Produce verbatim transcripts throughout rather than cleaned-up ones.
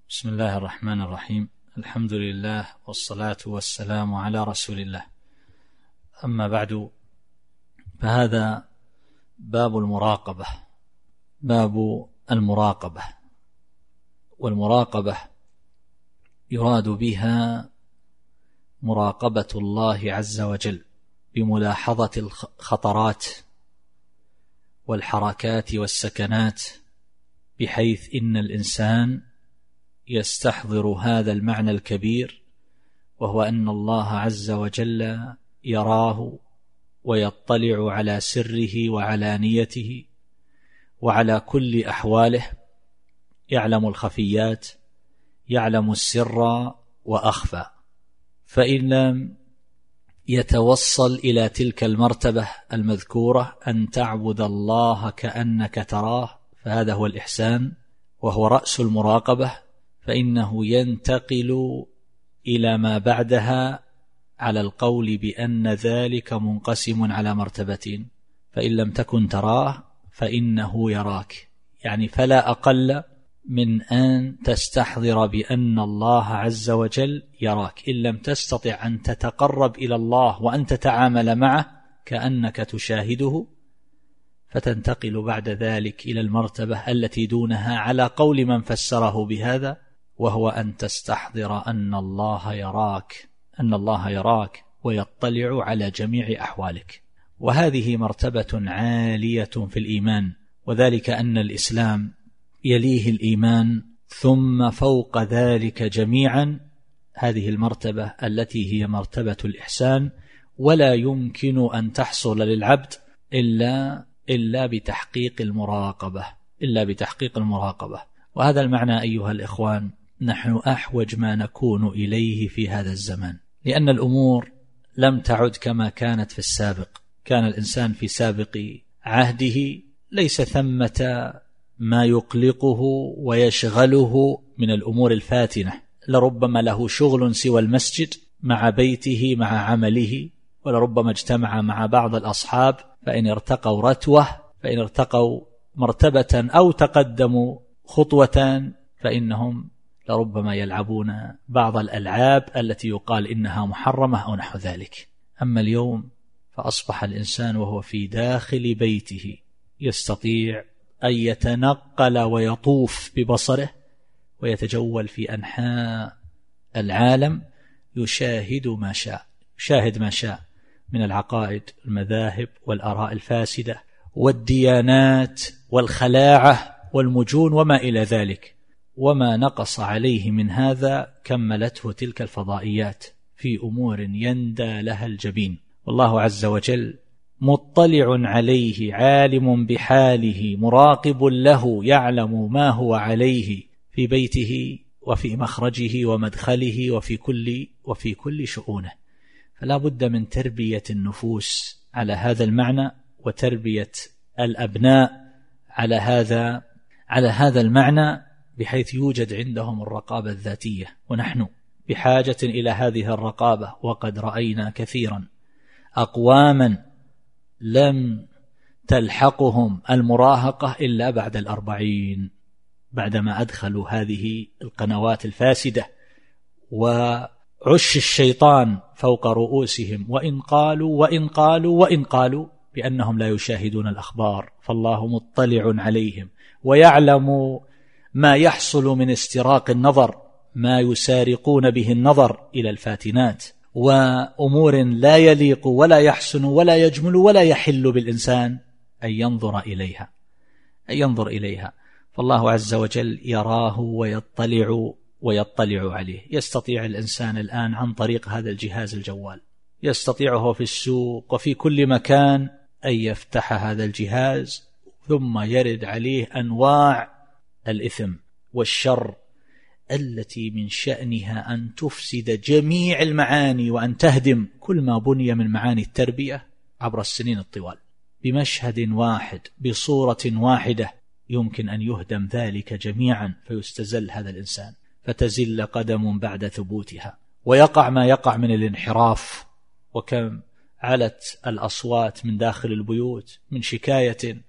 بسم الله الرحمن الرحيم. الحمد لله والصلاة والسلام على رسول الله. أما بعد، فهذا باب المراقبة باب المراقبة والمراقبة يراد بها مراقبة الله عز وجل بملاحظة الخطرات والحركات والسكنات، بحيث إن الإنسان يستحضر هذا المعنى الكبير، وهو أن الله عز وجل يراه ويطلع على سره وعلانيته وعلى كل أحواله، يعلم الخفيات، يعلم السر وأخفى. فإن لم يتوصل إلى تلك المرتبة المذكورة أن تعبد الله كأنك تراه، فهذا هو الإحسان وهو رأس المراقبة، فإنه ينتقل إلى ما بعدها على القول بأن ذلك منقسم على مرتبتين. فإن لم تكن تراه فإنه يراك، يعني فلا أقل من أن تستحضر بأن الله عز وجل يراك. إن لم تستطع أن تتقرب إلى الله وأن تتعامل معه كأنك تشاهده، فتنتقل بعد ذلك إلى المرتبة التي دونها على قول من فسره بهذا، وهو أن تستحضر أن الله يراك أن الله يراك ويطلع على جميع أحوالك. وهذه مرتبة عالية في الإيمان، وذلك أن الإسلام يليه الإيمان، ثم فوق ذلك جميعا هذه المرتبة التي هي مرتبة الإحسان، ولا يمكن أن تحصل للعبد إلا إلا بتحقيق المراقبة إلا بتحقيق المراقبة. وهذا المعنى أيها الإخوان نحن أحوج ما نكون إليه في هذا الزمان، لأن الأمور لم تعد كما كانت في السابق. كان الإنسان في سابق عهده ليس ثمة ما يقلقه ويشغله من الأمور الفاتنة، لربما له شغل سوى المسجد مع بيته مع عمله، ولربما اجتمع مع بعض الأصحاب، فإن ارتقوا رتوة فإن ارتقوا مرتبة أو تقدموا خطوة فإنهم لربما يلعبون بعض الألعاب التي يقال إنها محرمة أو نحو ذلك. أما اليوم فأصبح الإنسان وهو في داخل بيته يستطيع أن يتنقل ويطوف ببصره ويتجول في أنحاء العالم، يشاهد ما شاء يشاهد ما شاء من العقائد، المذاهب والآراء الفاسدة والديانات والخلاعة والمجون وما إلى ذلك. وما نقص عليه من هذا كملته تلك الفضائيات في أمور يندى لها الجبين. والله عز وجل مطلع عليه، عالم بحاله، مراقب له، يعلم ما هو عليه في بيته وفي مخرجه ومدخله وفي كل وفي كل شؤونه. فلا بد من تربية النفوس على هذا المعنى، وتربية الأبناء على هذا على هذا المعنى، بحيث يوجد عندهم الرقابة الذاتية. ونحن بحاجة إلى هذه الرقابة، وقد رأينا كثيرا أقواما لم تلحقهم المراهقة إلا بعد الأربعين، بعدما أدخلوا هذه القنوات الفاسدة وعش الشيطان فوق رؤوسهم، وإن قالوا وإن قالوا وإن قالوا بأنهم لا يشاهدون الأخبار، فالله مطلع عليهم ويعلم ما يحصل من استراق النظر، ما يسارقون به النظر إلى الفاتنات، وأمور لا يليق ولا يحسن ولا يجمل ولا يحل بالإنسان أن ينظر إليها أن ينظر إليها فالله عز وجل يراه ويطلع ويطلع عليه. يستطيع الإنسان الآن عن طريق هذا الجهاز الجوال، يستطيعه في السوق وفي كل مكان أن يفتح هذا الجهاز، ثم يرد عليه أنواع الإثم والشر التي من شأنها أن تفسد جميع المعاني وأن تهدم كل ما بني من معاني التربية عبر السنين الطوال. بمشهد واحد، بصورة واحدة، يمكن أن يهدم ذلك جميعا، فيستزل هذا الإنسان، فتزل قدم بعد ثبوتها، ويقع ما يقع من الانحراف. وكم علت الأصوات من داخل البيوت من شكاية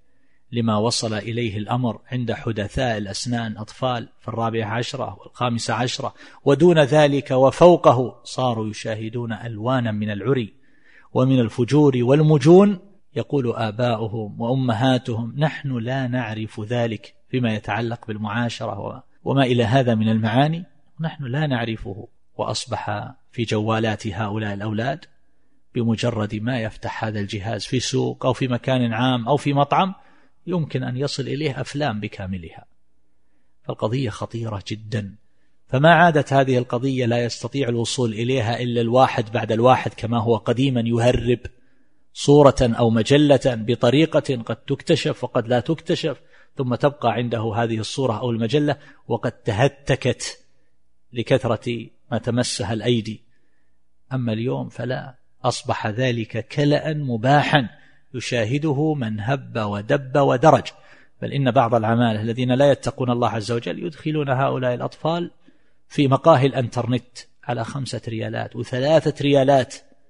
لما وصل إليه الأمر عند حدثاء الأسنان أطفال في الرابعة عشرة والخامسة عشرة ودون ذلك وفوقه، صاروا يشاهدون ألوانا من العري ومن الفجور والمجون. يقول آباؤهم وأمهاتهم: نحن لا نعرف ذلك فيما يتعلق بالمعاشرة وما إلى هذا من المعاني، نحن لا نعرفه. وأصبح في جوالات هؤلاء الأولاد بمجرد ما يفتح هذا الجهاز في سوق أو في مكان عام أو في مطعم يمكن أن يصل إليه أفلام بكاملها. فالقضية خطيرة جدا، فما عادت هذه القضية لا يستطيع الوصول إليها إلا الواحد بعد الواحد كما هو قديما، يهرب صورة أو مجلة بطريقة قد تكتشف وقد لا تكتشف، ثم تبقى عنده هذه الصورة أو المجلة وقد تهتكت لكثرة ما تمسها الأيدي. أما اليوم فلا، أصبح ذلك كلأ مباحا يشاهده من هب ودب ودرج. بل إن بعض العمال الذين لا يتقون الله عز وجل يدخلون هؤلاء الأطفال في مقاهي الانترنت على خمسة ريالات وثلاثة ريالات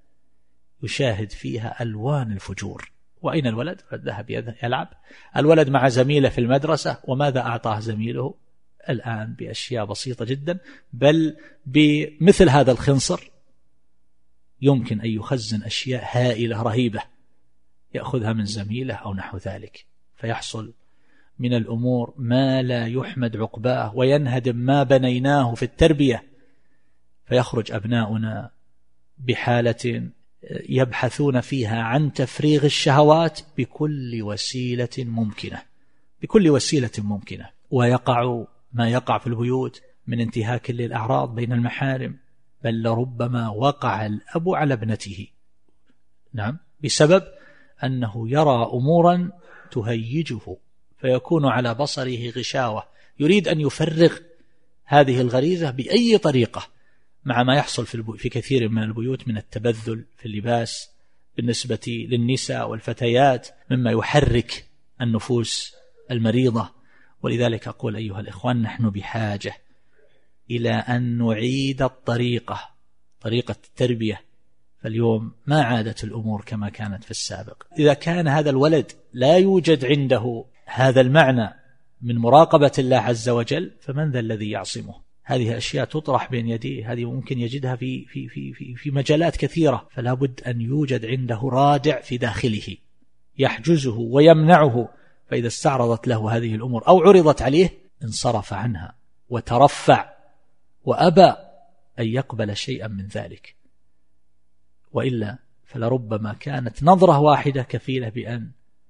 يشاهد فيها ألوان الفجور. وأين الولد؟ ذهب يلعب الولد مع زميله في المدرسة، وماذا أعطاه زميله الآن؟ بأشياء بسيطة جدا، بل بمثل هذا الخنصر يمكن أن يخزن أشياء هائلة رهيبة يأخذها من زميله أو نحو ذلك، فيحصل من الأمور ما لا يحمد عقباه وينهدم ما بنيناه في التربية، فيخرج أبناؤنا بحالة يبحثون فيها عن تفريغ الشهوات بكل وسيلة ممكنة بكل وسيلة ممكنة ويقع ما يقع في البيوت من انتهاك للأعراض بين المحارم، بل لربما وقع الأب على ابنته، نعم، بسبب أنه يرى أمورا تهيجه فيكون على بصره غشاوة، يريد أن يفرغ هذه الغريزة بأي طريقة، مع ما يحصل في, في كثير من البيوت من التبذل في اللباس بالنسبة للنساء والفتيات مما يحرك النفوس المريضة. ولذلك أقول أيها الإخوان، نحن بحاجة إلى أن نعيد الطريقة طريقة التربية. فاليوم ما عادت الأمور كما كانت في السابق. إذا كان هذا الولد لا يوجد عنده هذا المعنى من مراقبة الله عز وجل، فمن ذا الذي يعصمه؟ هذه أشياء تطرح بين يديه، هذه ممكن يجدها في, في, في, في, في مجالات كثيرة، فلا بد أن يوجد عنده رادع في داخله يحجزه ويمنعه، فإذا استعرضت له هذه الأمور أو عرضت عليه انصرف عنها وترفع وأبى أن يقبل شيئا من ذلك، وإلا فلربما كانت نظرة واحدة كفيلة بأن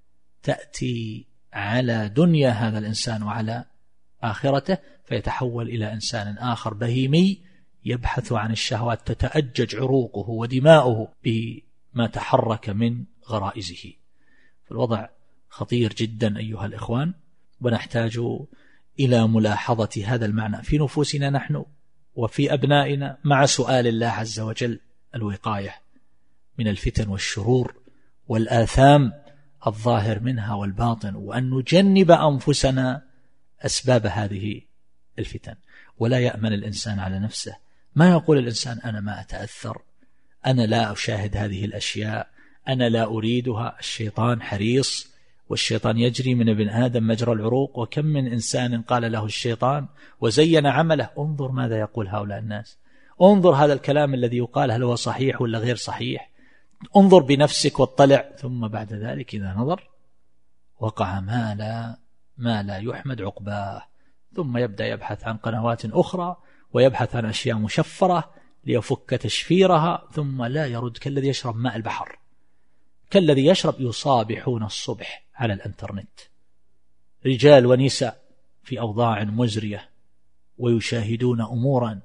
تأتي على دنيا هذا الإنسان وعلى آخرته، فيتحول إلى إنسان آخر بهيمي يبحث عن الشهوات، تتأجج عروقه ودماؤه بما تحرك من غرائزه. فالوضع خطير جدا أيها الإخوان، ونحتاج إلى ملاحظة هذا المعنى في نفوسنا نحن وفي أبنائنا، مع سؤال الله عز وجل الوقاية من الفتن والشرور والآثام الظاهر منها والباطن، وأن نجنب أنفسنا أسباب هذه الفتن. ولا يأمن الإنسان على نفسه، ما يقول الإنسان أنا ما أتأثر، أنا لا أشاهد هذه الأشياء، أنا لا أريدها. الشيطان حريص، والشيطان يجري من ابن آدم مجرى العروق، وكم من إنسان قال له الشيطان وزين عمله. انظر ماذا يقول هؤلاء الناس، انظر هذا الكلام الذي يقال هل هو صحيح ولا غير صحيح، انظر بنفسك واطلع. ثم بعد ذلك إذا نظر وقع ما لا, ما لا يحمد عقباه، ثم يبدأ يبحث عن قنوات أخرى ويبحث عن أشياء مشفرة ليفك تشفيرها، ثم لا يرد كالذي يشرب ماء البحر، كالذي يشرب. يصابحون الصبح على الانترنت رجال ونساء في أوضاع مزرية، ويشاهدون أمورا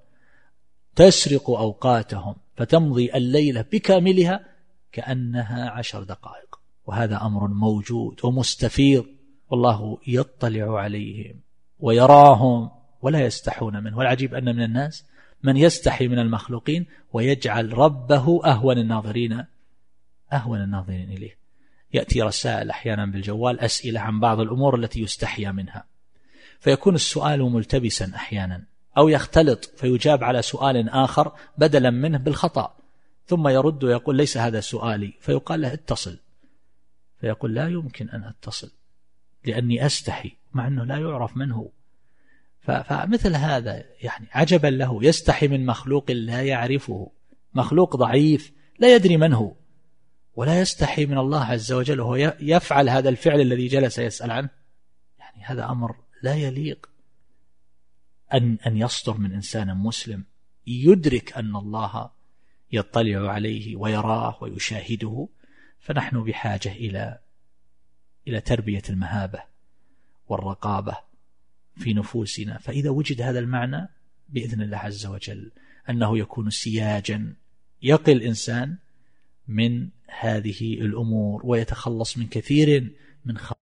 تسرق أوقاتهم، فتمضي الليلة بكاملها كأنها عشر دقائق. وهذا أمر موجود ومستفيض، والله يطلع عليهم ويراهم ولا يستحون منه. والعجيب أن من الناس من يستحي من المخلوقين ويجعل ربه أهون الناظرين أهون الناظرين إليه. يأتي رسائل أحيانا بالجوال أسئلة عن بعض الأمور التي يستحيا منها، فيكون السؤال ملتبسا أحيانا، أو يختلط فيجاب على سؤال آخر بدلا منه بالخطأ، ثم يرد ويقول ليس هذا سؤالي، فيقال له اتصل، فيقول لا يمكن أن أتصل، لأني أستحي، مع أنه لا يعرف من هو. فمثل هذا يعني عجبا له، يستحي من مخلوق لا يعرفه، مخلوق ضعيف لا يدري من هو، ولا يستحي من الله عز وجل وهو يفعل هذا الفعل الذي جلس يسأل عنه. يعني هذا أمر لا يليق أن أن يصدر من إنسان مسلم يدرك أن الله يطلع عليه ويراه ويشاهده. فنحن بحاجة إلى إلى تربية المهابة والرقابة في نفوسنا. فإذا وجد هذا المعنى بإذن الله عز وجل أنه يكون سياجا يقي الإنسان من هذه الأمور ويتخلص من كثير من خ...